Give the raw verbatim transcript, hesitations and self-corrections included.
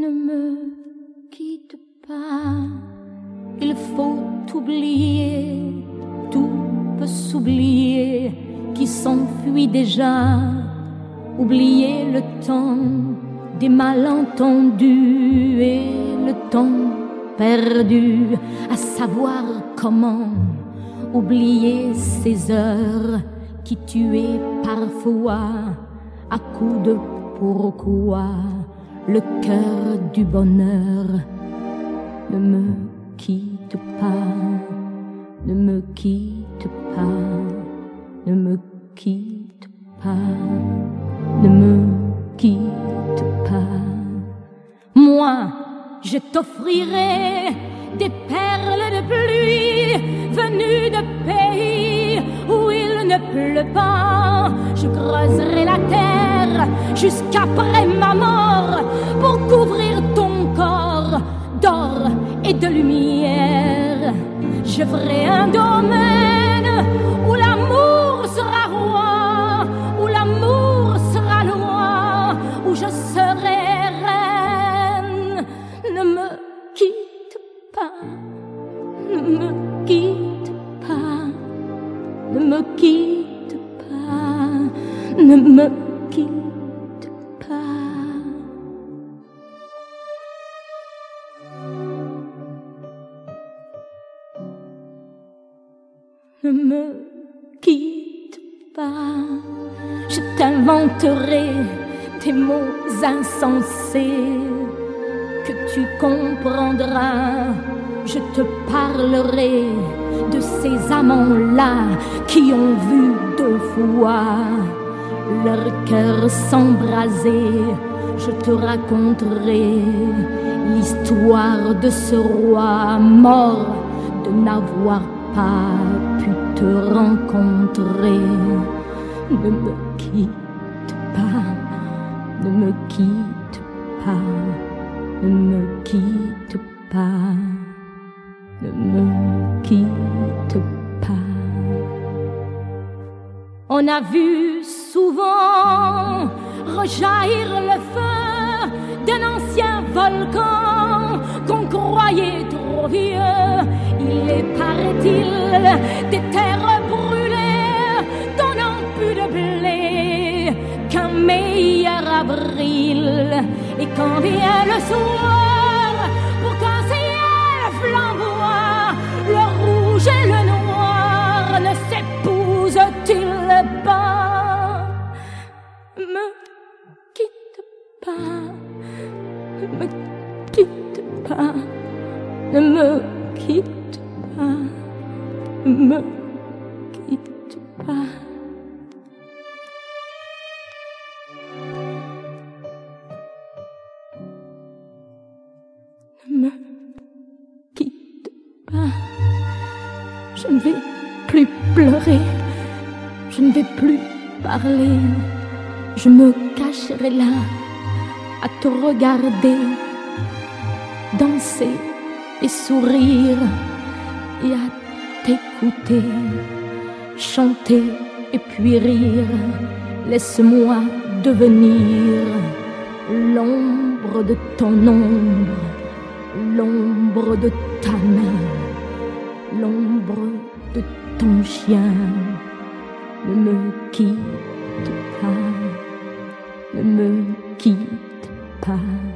Ne me quitte pas, il faut oublier, tout peut s'oublier qui s'enfuit déjà. Oublier le temps des malentendus et le temps perdu à savoir comment oublier ces heures qui tuaient parfois à coups de pourquoi le cœur du bonheur. Ne me quitte pas, ne me quitte pas, ne me quitte pas, ne me quitte pas. Moi, je t'offrirai des perles de pluie venues de pays où il ne pleut pas. Je creuserai la terre jusqu'après ma mort pour couvrir ton corps d'or et de lumière. Je ferai un domaine où l'amour sera roi, où l'amour sera loi, où je serai reine. Ne me quitte pas, ne me quitte pas, ne me quitte pas, ne me quitte pas. Ne me quitte pas, je t'inventerai des mots insensés que tu comprendras. Je te parlerai de ces amants-là qui ont vu deux fois leur cœur s'embraser. Je te raconterai l'histoire de ce roi mort de n'avoir pas pu te rencontrer. Ne me quitte pas, ne me quitte pas, ne me quitte pas, ne me quitte pas. On a vu souvent rejaillir le feu d'un ancien volcan qu'on croyait trop vieux. Il est, paraît-il, des terres brûlées donnant plus de blé qu'un meilleur avril. Et quand vient le soir, pour qu'un ciel flamboie, le rouge et le noir ne s'épousent-ils pas? Me quitte pas, ne me quitte pas, ne me quitte pas, ne me quitte pas. Ne me quitte pas. Je ne vais plus pleurer, je ne vais plus parler. Je me cacherai là à te regarder danser et sourire et à t'écouter chanter et puis rire. Laisse-moi devenir l'ombre de ton ombre, l'ombre de ta main, l'ombre de ton chien. Ne me quitte pas, ne me quitte pas.